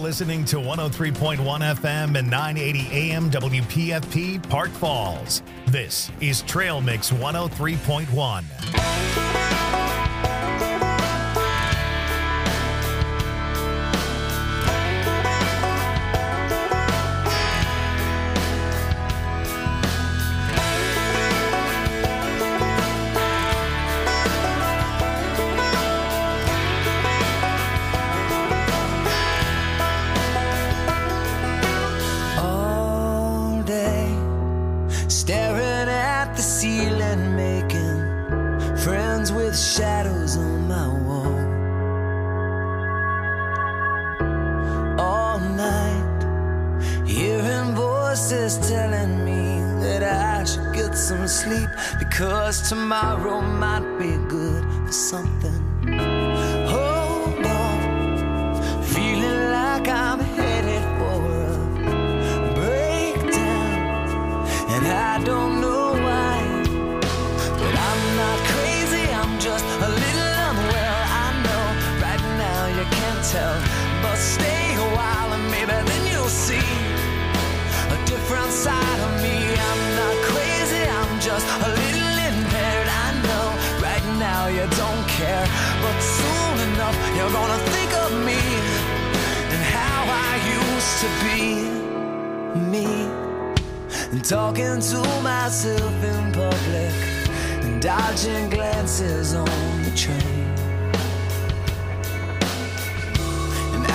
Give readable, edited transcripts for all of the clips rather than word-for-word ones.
listening to 103.1 FM and 980 AM WPFP Park Falls. This is Trail Mix 103.1. Shadows on my wall all night, hearing voices telling me that I should get some sleep, because tomorrow might be good for something. Hold on, feeling like I'm headed for a breakdown, and I don't know why, but I'm not crazy, I'm just a little unwell. I know right now you can't tell, but stay a while and maybe then you'll see a different side of me. I'm not crazy, I'm just a little impaired. I know right now you don't care, but soon enough you're gonna think of me and how I used to be me, and talking to myself in public, dodging glances on the train. And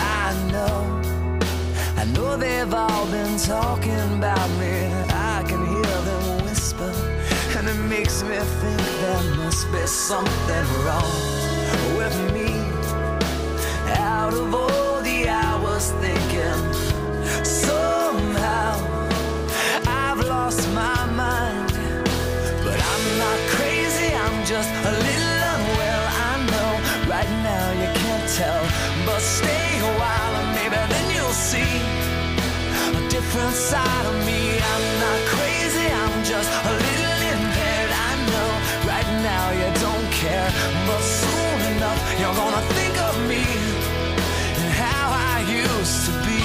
I know they've all been talking about me. I can hear them whisper, and it makes me think there must be something wrong with me. Out of all the hours thinking, somehow I've lost my mind. But I'm not crazy, I'm just a little unwell. I know right now you can't tell, but stay a while and maybe then you'll see a different side of me. I'm not crazy, I'm just a little impaired. I know right now you don't care, but soon enough you're gonna think of me and how I used to be.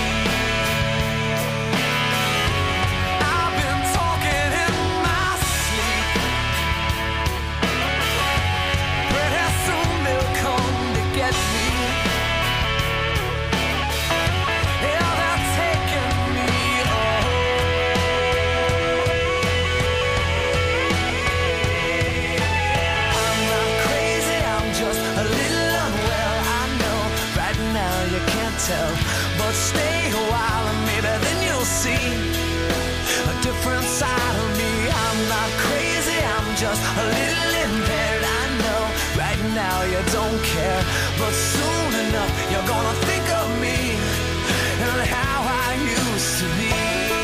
But stay a while and maybe then you'll see a different side of me. I'm not crazy, I'm just a little impaired. I know right now you don't care, but soon enough you're gonna think of me and how I used to be.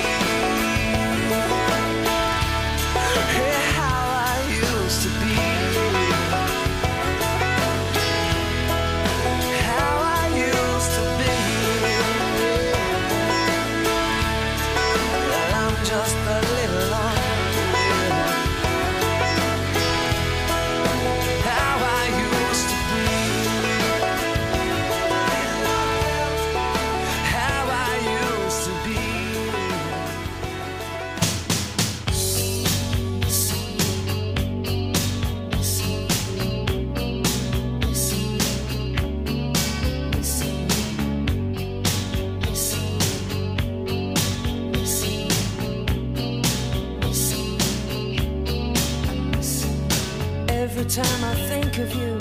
Yeah, how I used to be. Just a little on how I used to be, how I used to be. Every time I think of you,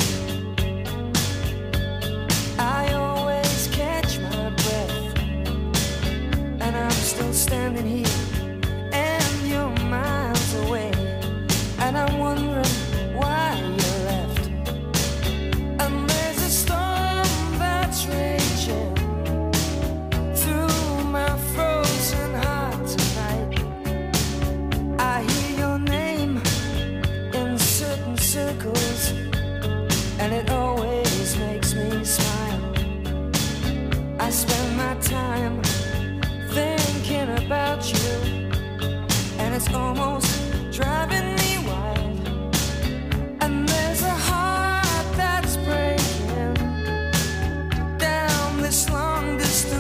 I always catch my breath, and I'm still standing here, and you're miles away, and I'm wondering why you left. And there's a storm that's raging through my frozen heart tonight. I hear your name in certain circles, and it always makes me smile. I spend my time thinking about you, and it's almost driving me wild. And there's a heart that's breaking down this long distance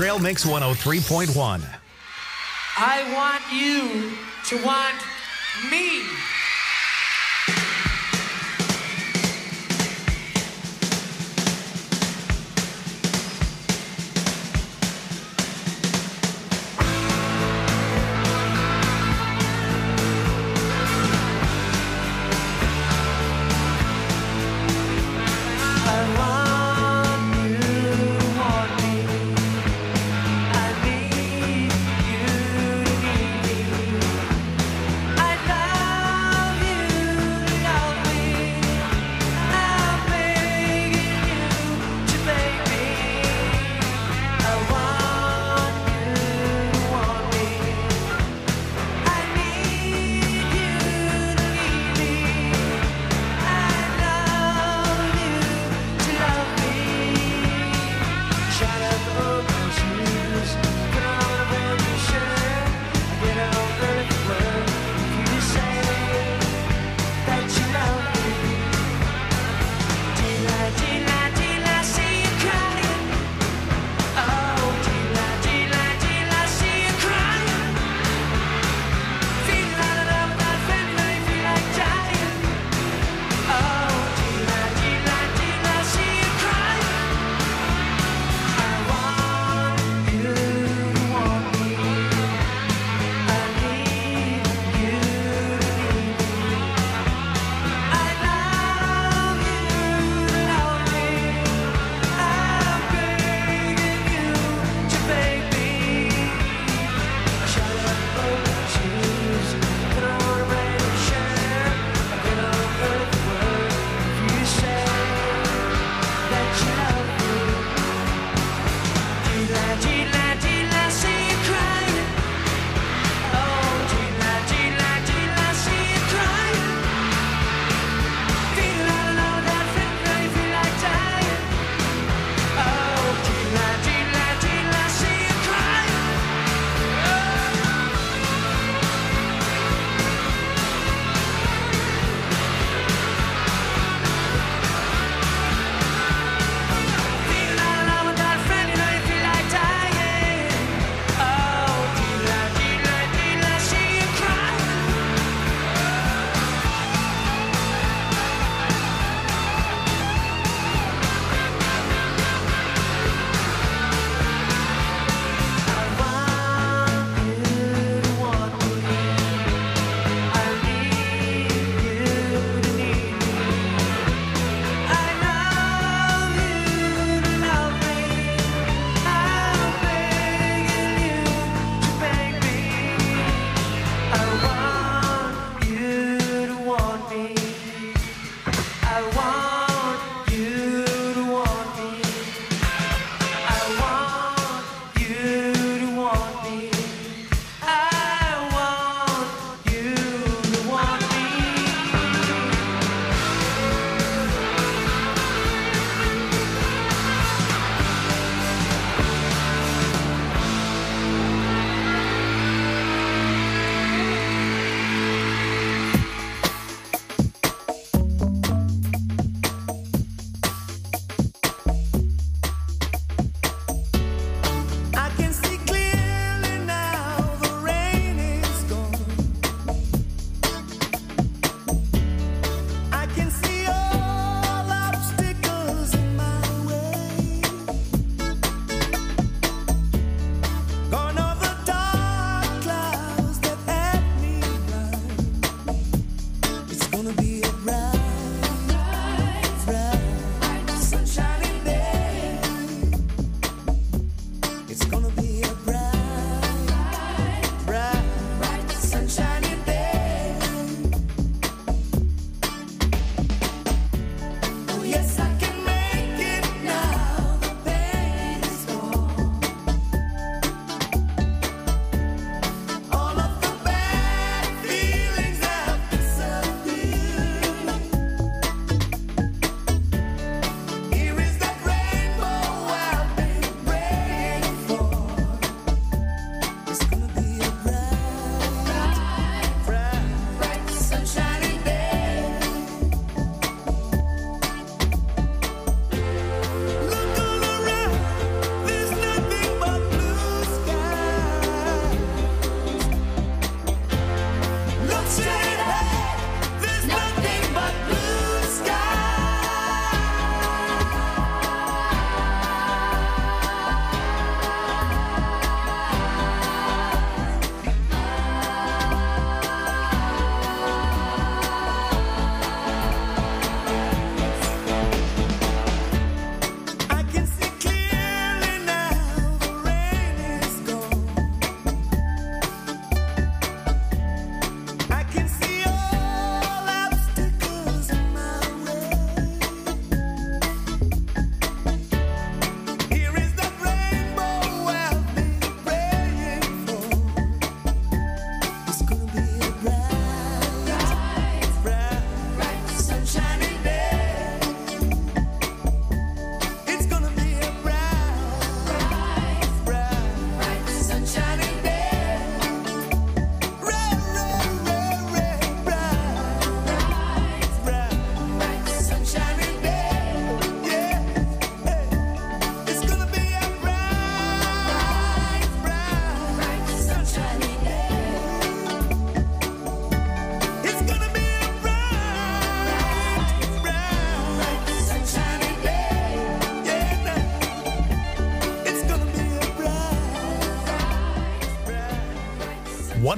Trail Mix 103.1. I want you to want me. I love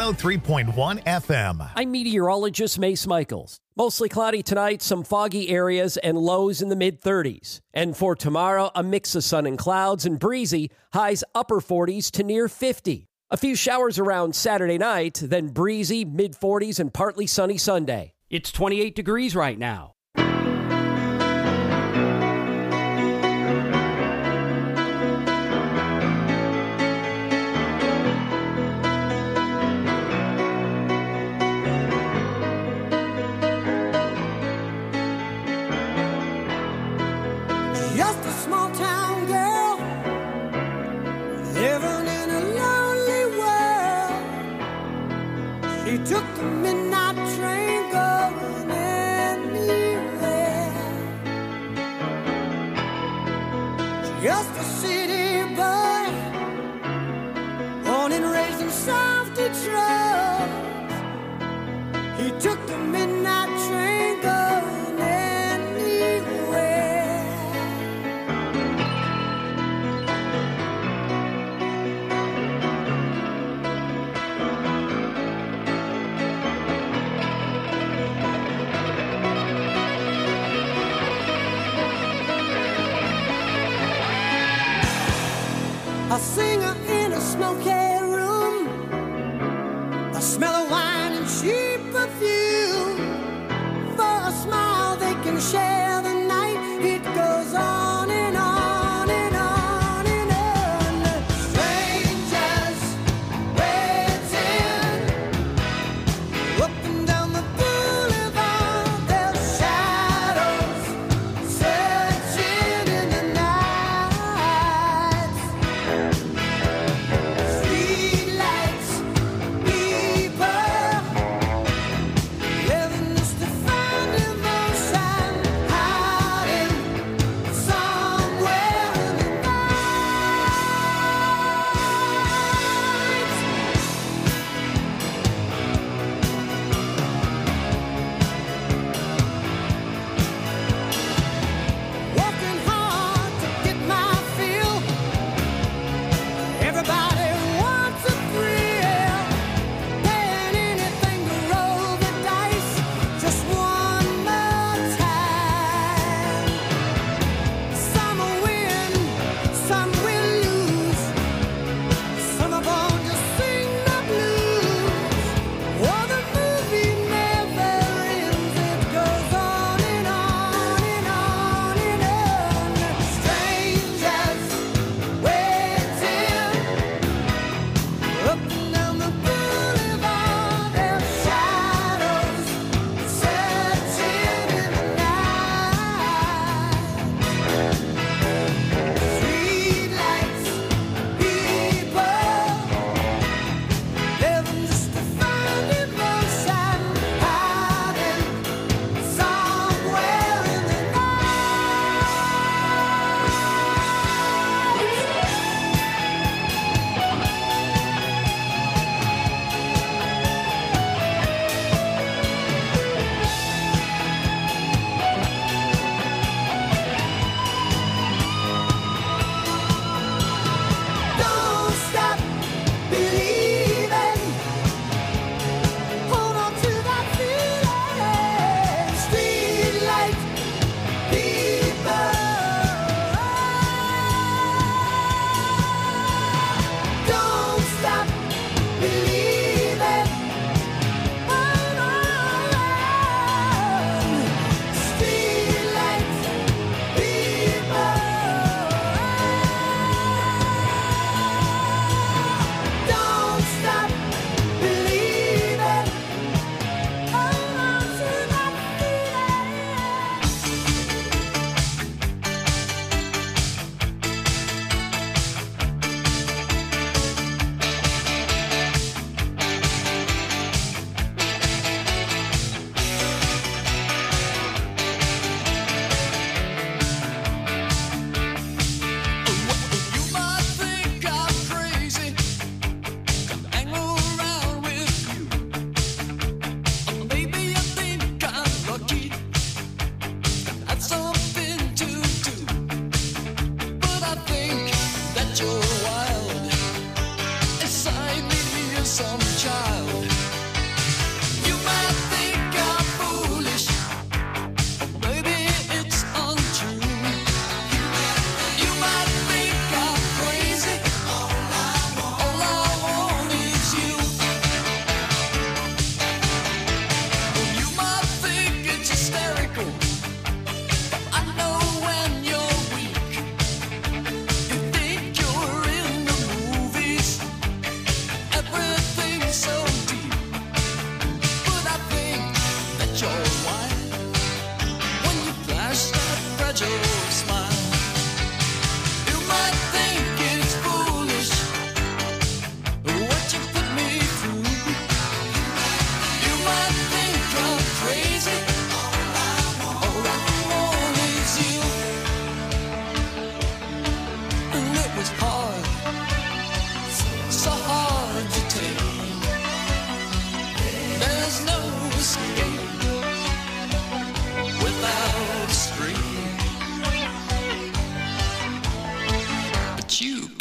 103.1 FM. I'm meteorologist Mace Michaels. Mostly cloudy tonight, some foggy areas, and lows in the mid-30s. And for tomorrow, a mix of sun and clouds and breezy, highs upper 40s to near 50. A few showers around Saturday night, then breezy, mid-40s, and partly sunny Sunday. It's 28 degrees right now. Just a small town girl living in a lonely world. She took the midnight train going anywhere. Just a city boy, born and raised in South Detroit. He took the midnight train going anywhere. A singer in a smoky room, the smell of wine and cheap perfume. For a smile they can share the night. It goes on and on and on and on. Strangers waiting up and down the boulevard. Their shadows searching in the night. Streetlights, people living just to find emotion. High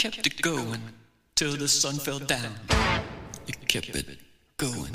kept it going till the sun fell down. It kept it going.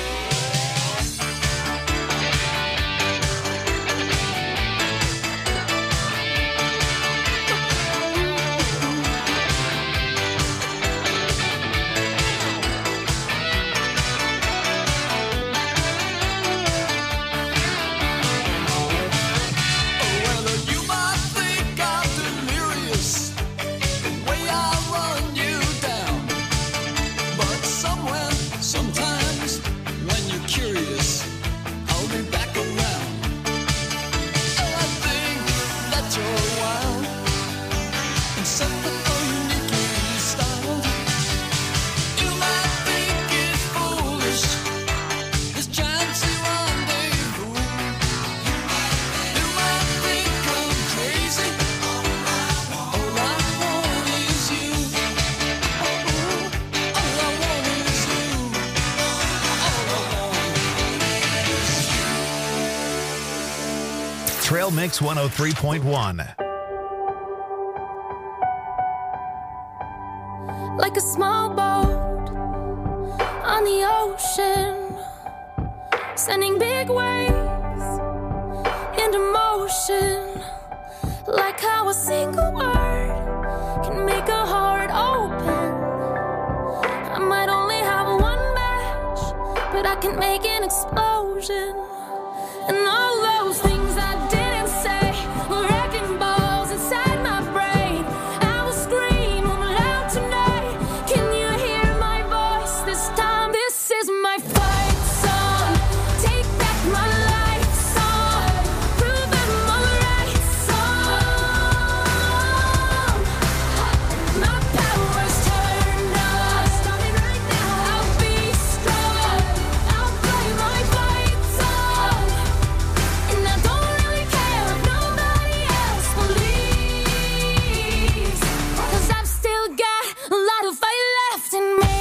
Trail Mix 103.1. Like a small boat on the ocean, sending big waves into motion. Like how a single word can make a heart open. I might only have one match, but I can make an explosion. And all those things I didn't say were wrecking balls inside my brain. I will scream loud tonight. Can you hear my voice this time? This is my fight song. Take back my life song. Prove I'm alright song. My power's turned on. Starting right now. I'll be strong. I'll play my fight song. And I don't really care if nobody else believes, 'cause I've still got a lot of fight left in me.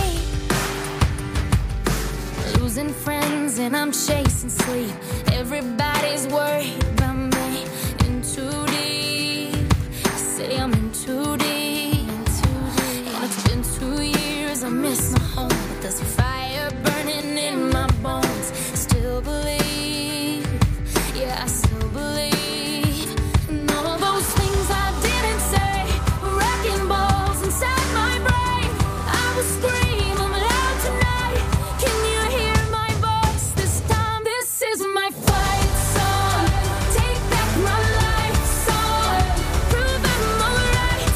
Losing friends and I'm chasing sleep. Everybody's worried about me. In too deep. Say I'm in too deep. And it's been 2 years, I miss my home, but there's a fire burning in my bones. Still believe, yeah, I still believe. And all those things I didn't say were wrecking balls inside my brain. I will scream loud tonight. Can you hear my voice this time? This is my fight song. Take back my life song. Prove I'm alright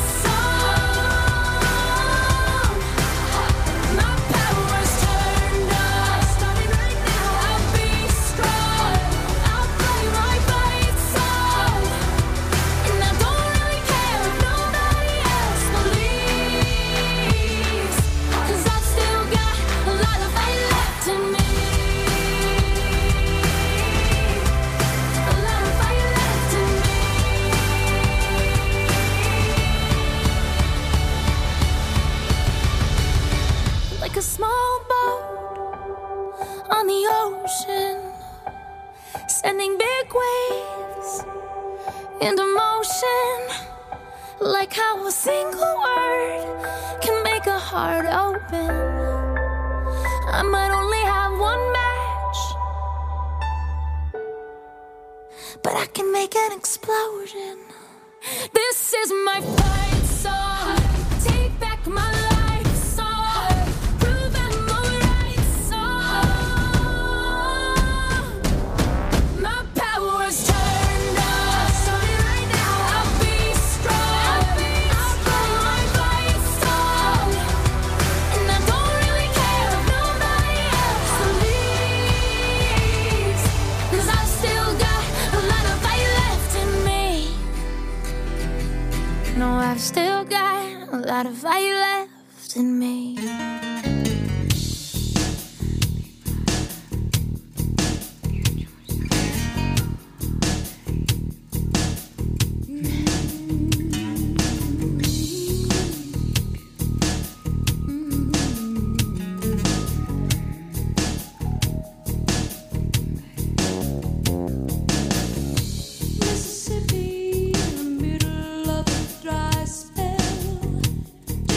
song. My power's turned on. Starting right now. I'll be strong. I'll play my fight song. And I don't really care if nobody else believes, 'cause I've still got a lot of fight left in me. A lot of fight left in me. Like a small boat on the ocean, sending big waves into motion. Like how a single word can make a heart open. I might only have one match, but I can make an explosion. This is my fight song. Take back my life song. Prove I'm alright song. My power's turned on. Starting right now. I'll be strong. I'll play my fight song. And I don't really care if nobody else believes, 'cause I've still got a lot of fight left in me. No, I've still got a lot of fight left in me. Mississippi, in the middle of a dry spell.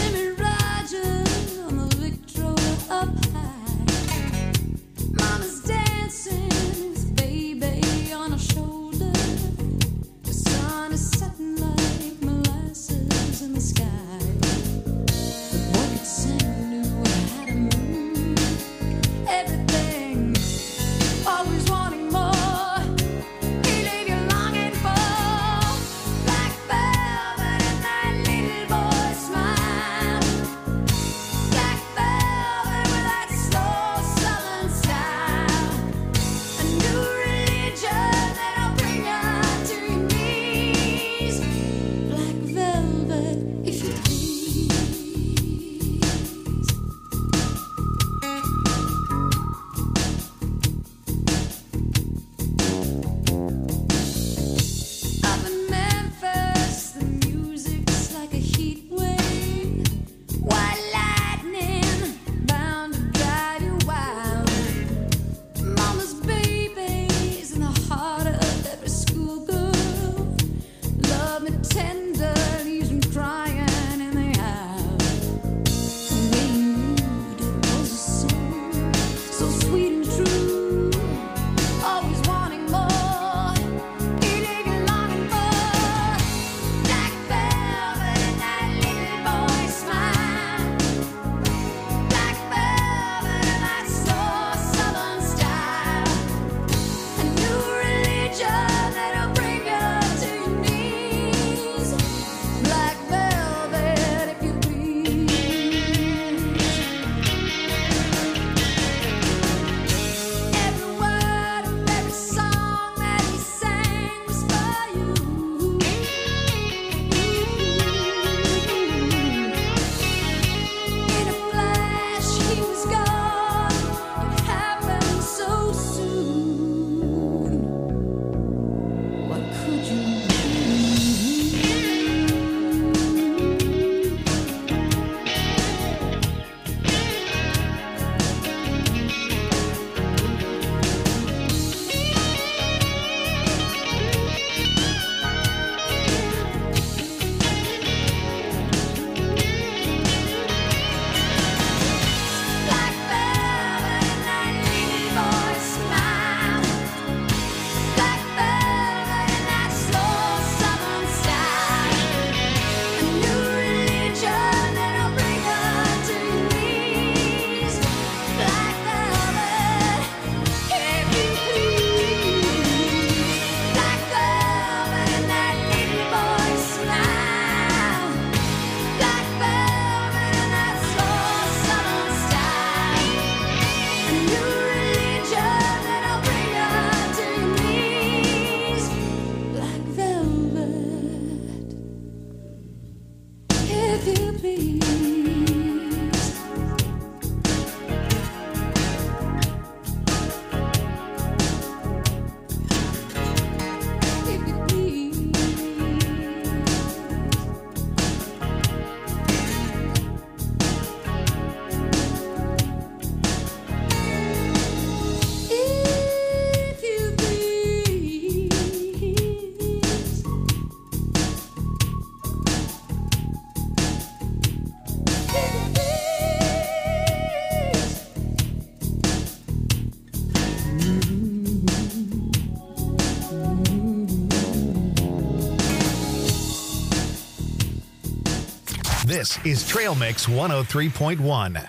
This is Trail Mix 103.1.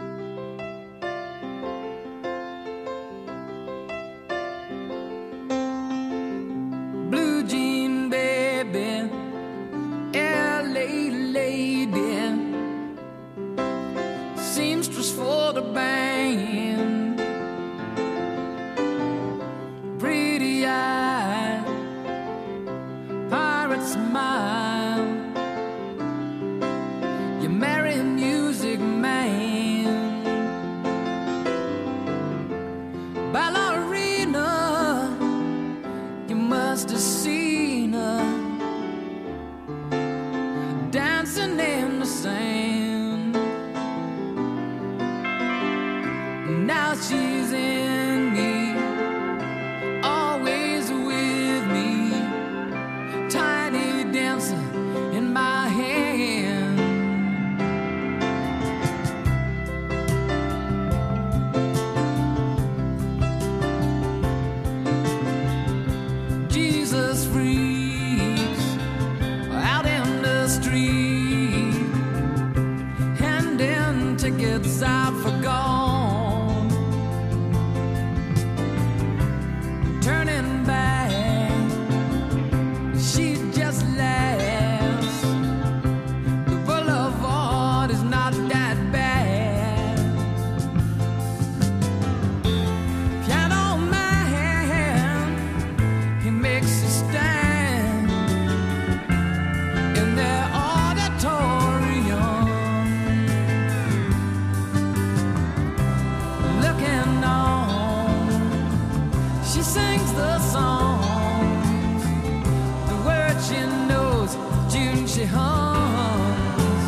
Blue jean baby, LA lady, seamstress for the band, pretty eye, pirate smile, you marry a music man, ballerina, you must have seen her dancing in the sand. Now she's in me, always with me, tiny dancer in my hand. Jesus freaks out in the street, handing tickets out for gone, turning back, she just laughs. The boulevard is not that bad. Piano man, he makes a stand in their auditorium, looking on. She sings the songs, the words she knows, tune she hums.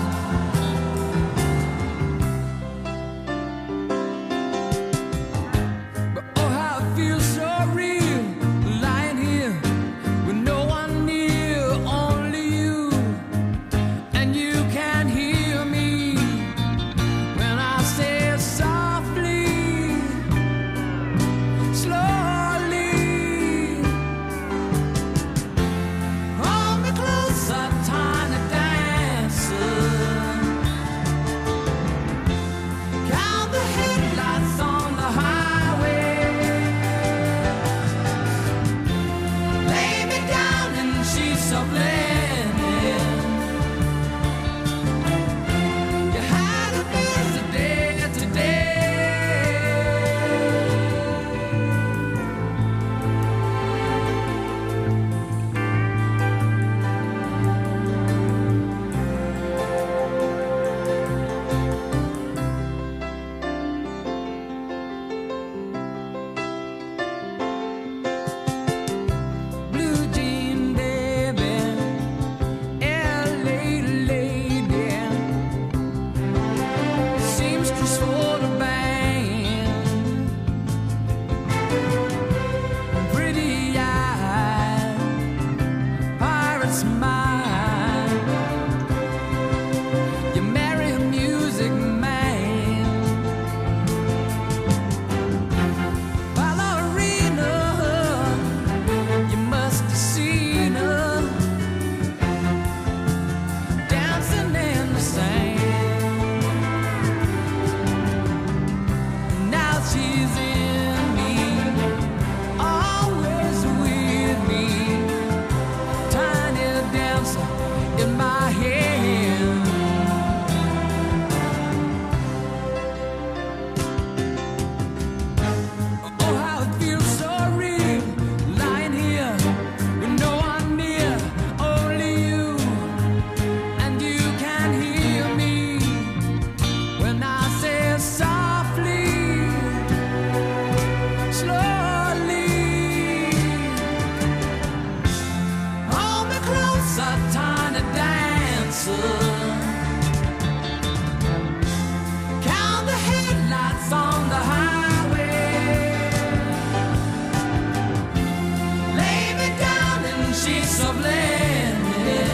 But oh, how it feels so real, lying here with no one near, only you, and you can hear me when I say it softly, slowly. Hold me closer, tiny dancer. Count the headlights on the highway. Lay me down in sheets of linen. You had a busy day today. Blue jean baby, LA lady, seamstress for the band, pretty eye, pirate smile, you marry a music man, ballerina, you must have seen her dancing in the sand. Now she's in me, always with me, tiny dancer in my hand. Oh, how it feels so real, lying here with no one near, only you, and you can hear me when I say it softly, slowly. Hold me closer, tiny dancer. Count the headlights on the highway. Lay me down in sheets of linen.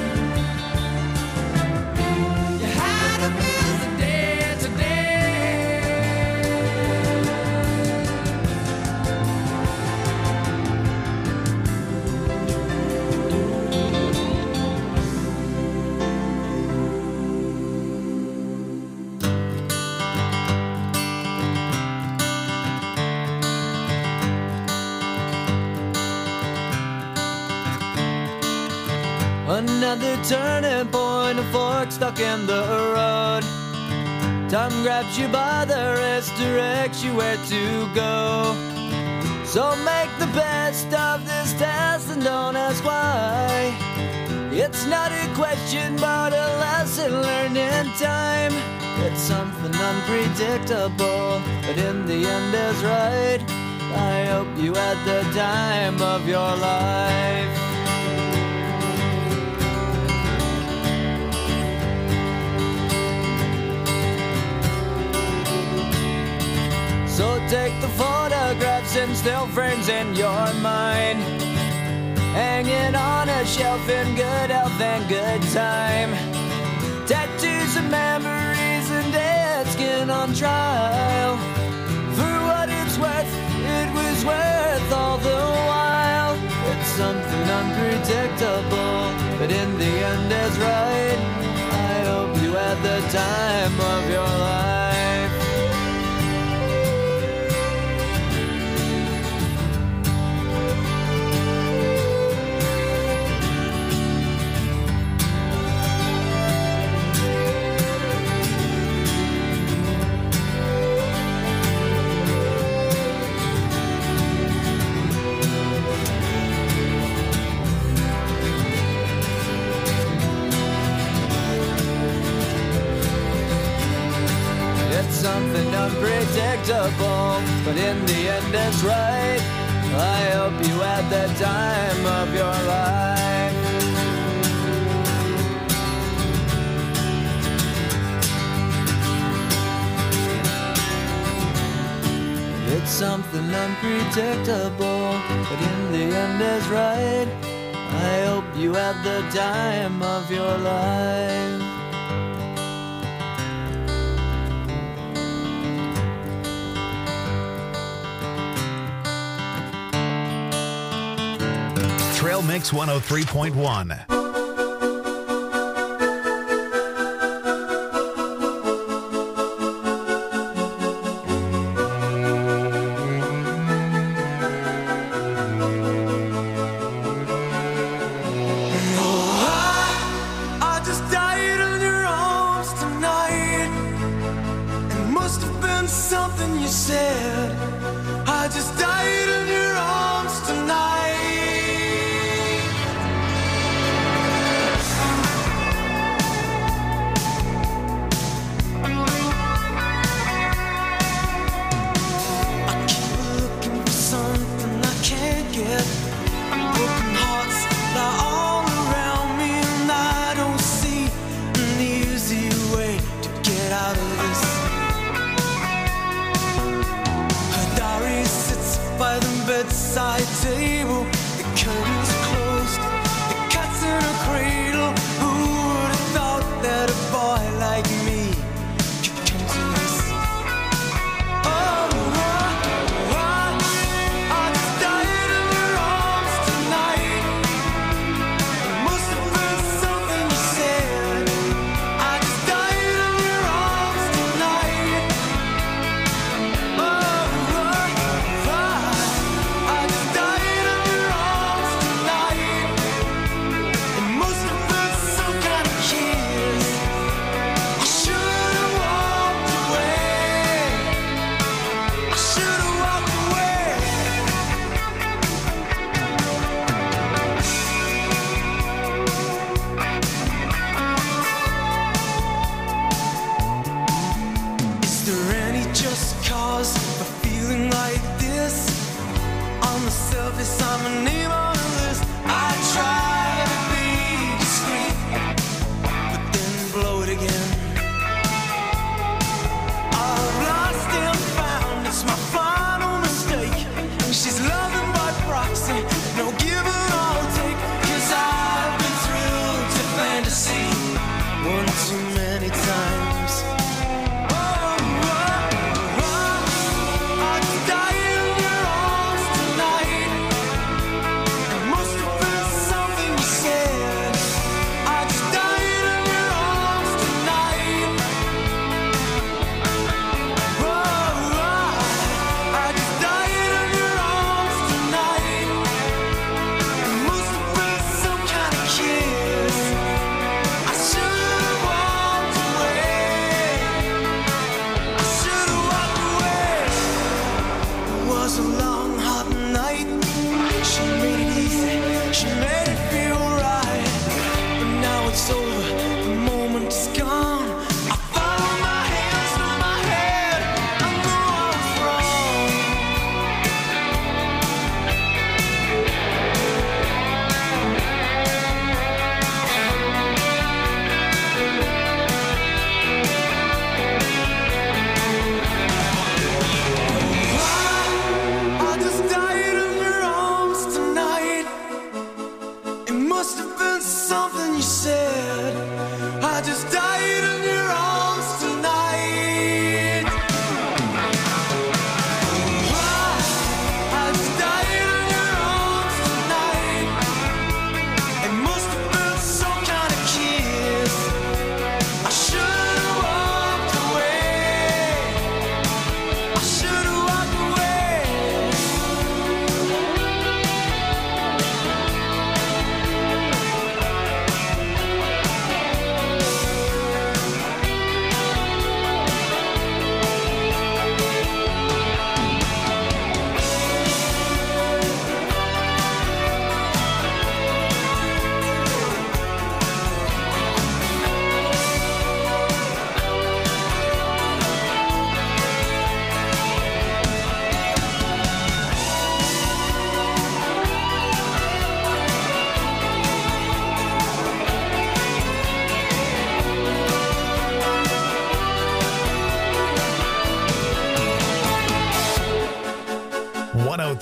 You had a busy day today. Another turning point, a fork stuck in the road. Time grabs you by the wrist, directs you where to go. So make the best of this test and don't ask why. It's not a question but a lesson learned in time. It's something unpredictable, but in the end is right. I hope you had the time of your life. So take the photographs and still frames in your mind, hanging on a shelf in good health and good time. Tattoos and memories and dead skin on trial. For what it's worth, it was worth all the while. It's something unpredictable, but in the end is right. I hope you had the time of your life. Something unpredictable, but in the end it's right. I hope you had the time of your life. It's something unpredictable, but in the end is right. I hope you had the time of your life. Trail Mix 103.1.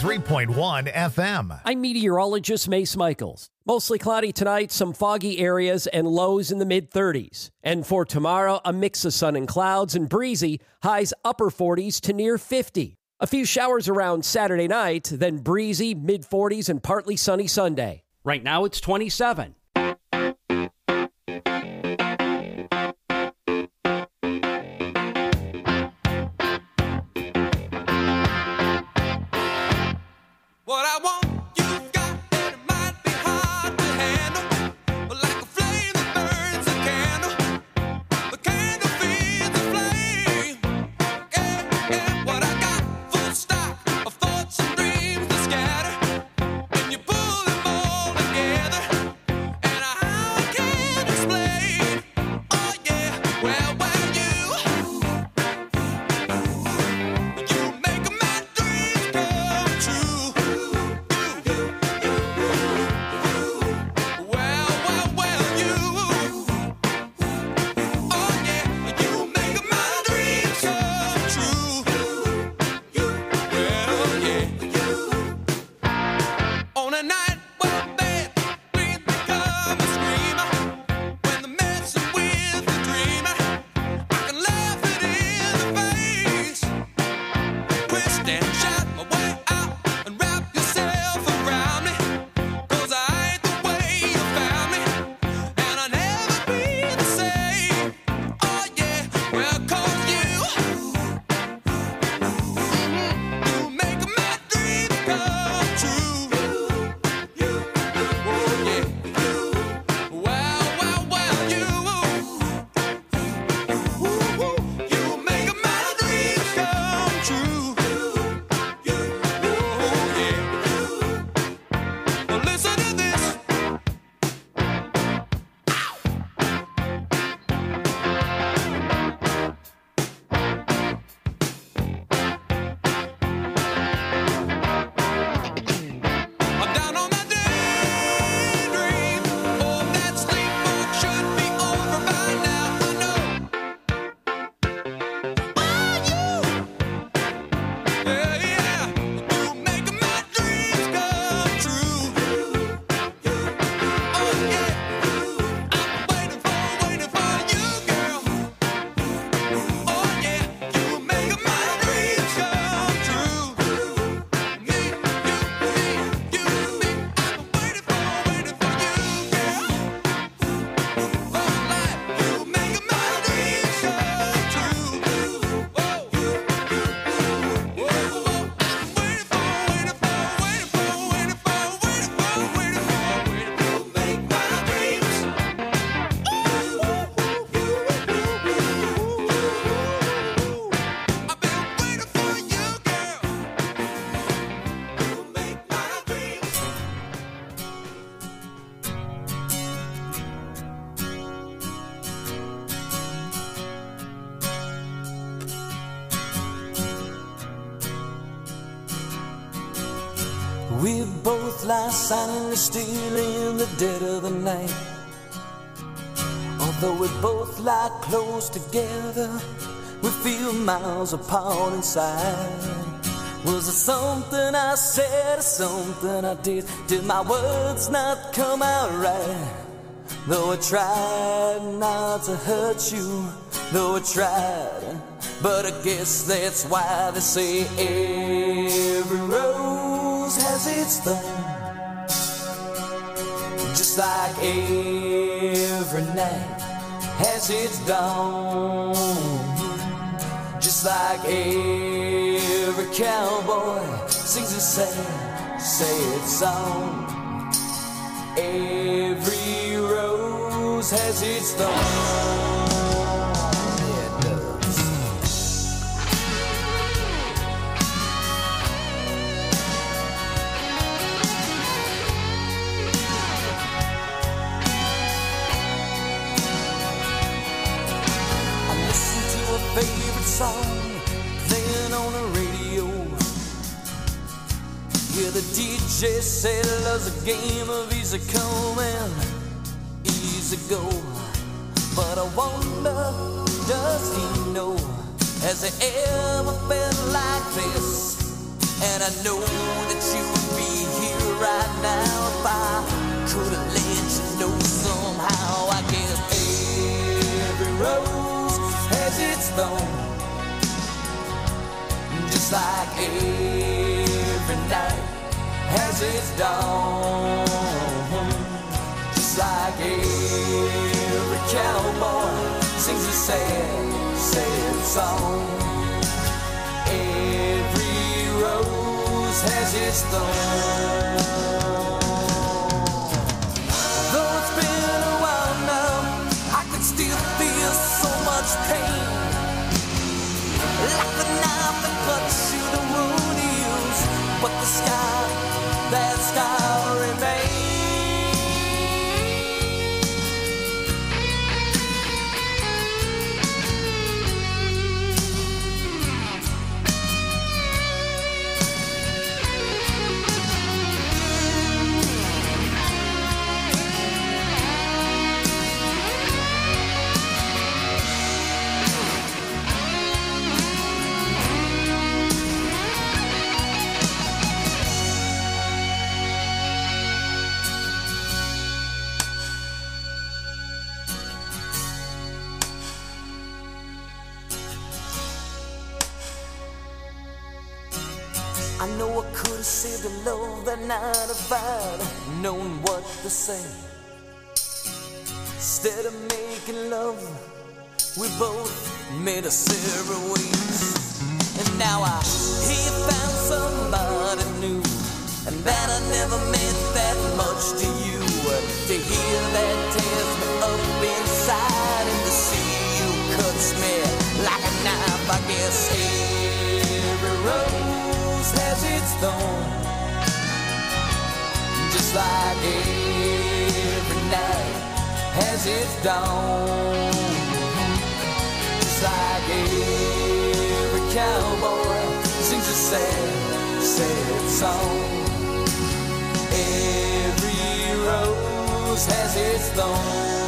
103.1 FM. I'm meteorologist Mace Michaels. Mostly cloudy tonight, some foggy areas, and lows in the mid-30s. And for tomorrow, a mix of sun and clouds and breezy, highs upper 40s to near 50. A few showers around Saturday night, then breezy, mid-40s, and partly sunny Sunday. Right now, it's 27. What I want, you've got, and it might be hard to handle. But like a flame that burns a candle, the candle feeds the flame. Yeah, yeah, what I got, full stock of thoughts and dreams that scatter. When you pull them all together, and how I can't explain. Oh yeah, well, you make my dreams come true. We both lie silently still in the dead of the night. Although we both lie close together, we feel miles apart inside. Was it something I said or something I did? Did my words not come out right? Though I tried not to hurt you, though I tried, but I guess that's why they say every rose has its thorn. Just like every night has its dawn. Just like every cowboy sings a sad, sad song. Every rose has its thorn. Favorite song playing on the radio. Yeah, the DJ said love's a game of easy come and easy go. But I wonder, does he know? Has he ever felt like this? And I know that you would be here right now if I could have let you know somehow. I guess every rose has its thorn, just like every night has its dawn, just like every cowboy sings a sad, sad song. Every rose has its thorn. Though it's been a while now, I can still feel so much pain, like the knife that cuts you, the wound heals, but the scar, that scar remains. I know I could have saved the love that night if I'd known what to say. Instead of making love, we both made us separate ways. And now I hear you found somebody new, and that I never meant that much to you. To hear that tears me up inside, and to see you cuts me like a knife. I guess every rose has its thorn, just like every night has its dawn, just like every cowboy sings a sad, sad song. Every rose has its thorn.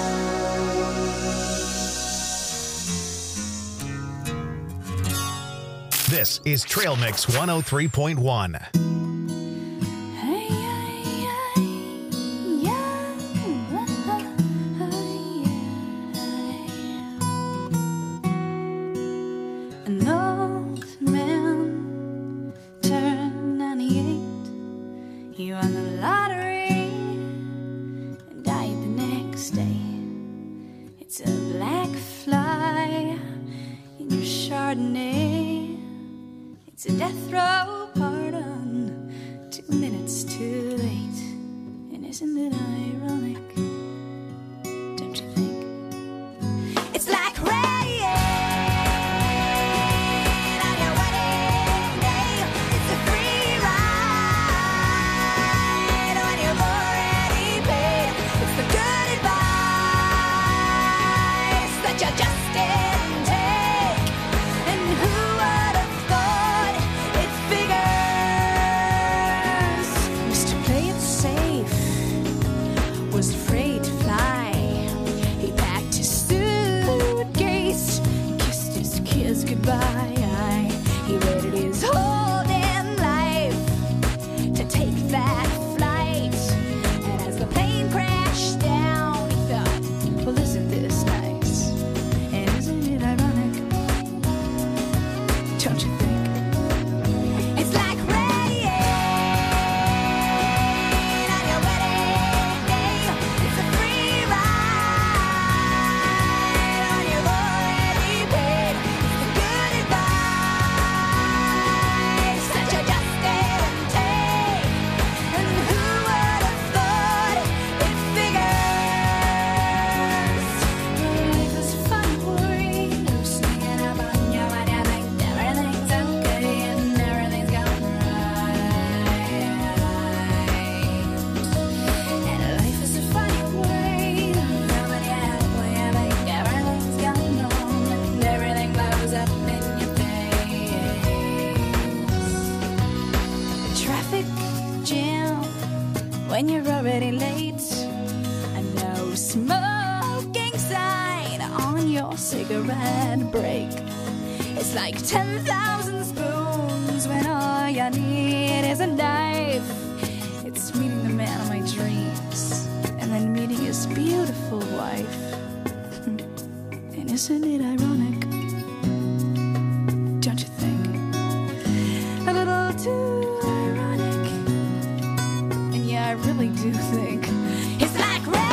This is Trail Mix 103.1. An old man turned 98. He won the lottery and died the next day. It's a black fly in your Chardonnay. It's a death row pardon, 2 minutes too late. And isn't it ironic? Don't you think? It's like rain on your wedding day. It's a free ride when you've already paid. It's the good advice that you just didn't take. And who would have thought it figures? Mr. Play It Safe was afraid to fly. He packed his suitcase, kissed his kids goodbye. He waited his whole damn life to take that flight. And as the plane crashed down, he thought, well, isn't this nice? And isn't it ironic? Don't you think? It's like rain on your wedding day. It's a free ride when you've already paid. It's the good advice that you just didn't take. And who would have thought it figures? Life is fun for you, sneaking up on you when you think everything's okay and everything's going right. And life is a funny way, nobody halfway, I think everything's going wrong and everything blows up in your face. Traffic jam when you're already late. A no smoking sign on your cigarette break. It's like 10,000 spoons times when all you need is a knife. It's meeting the man of my dreams and then meeting his beautiful wife. And isn't it ironic? Don't you think? A little too ironic. And yeah, I really do think it's like rain.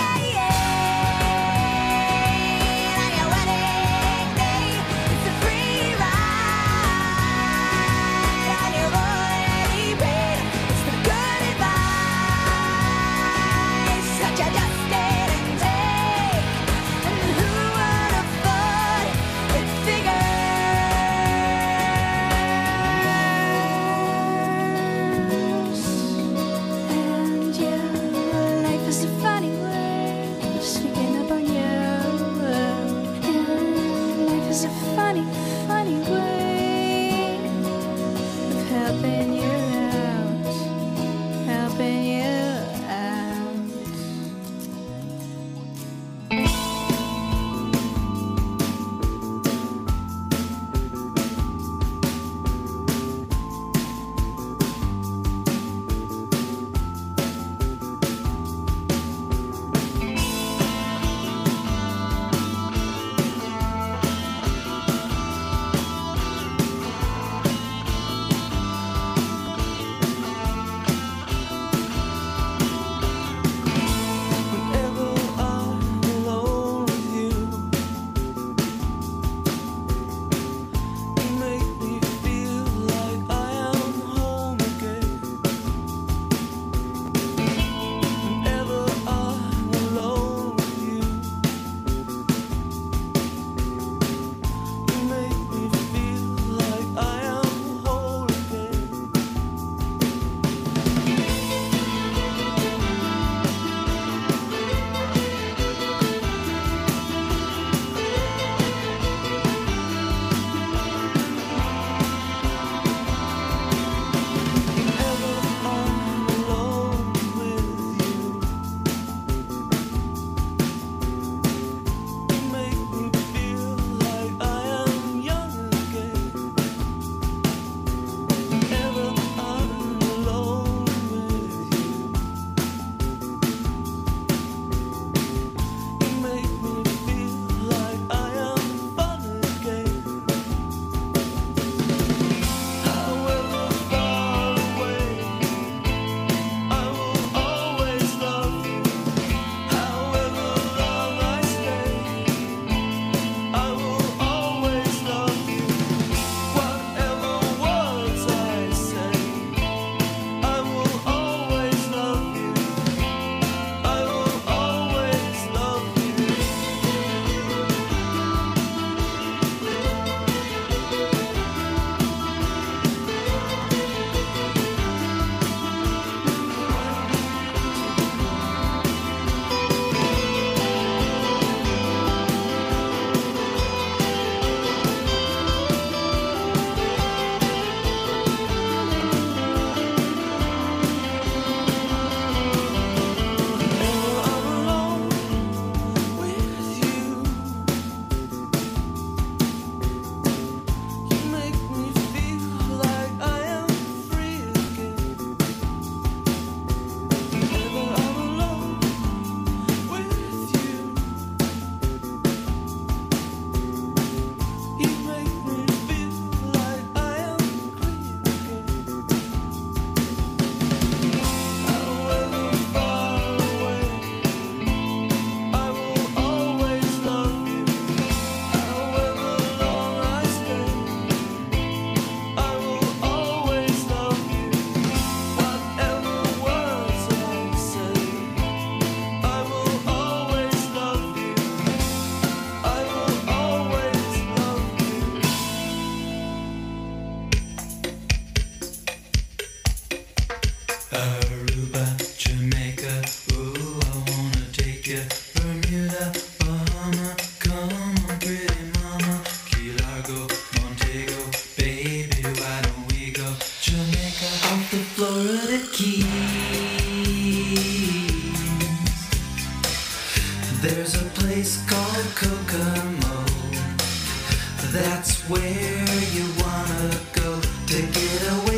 There's a place called Kokomo. That's where you wanna go to get away.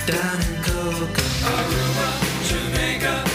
down in Cocoa. Aruba, Jamaica.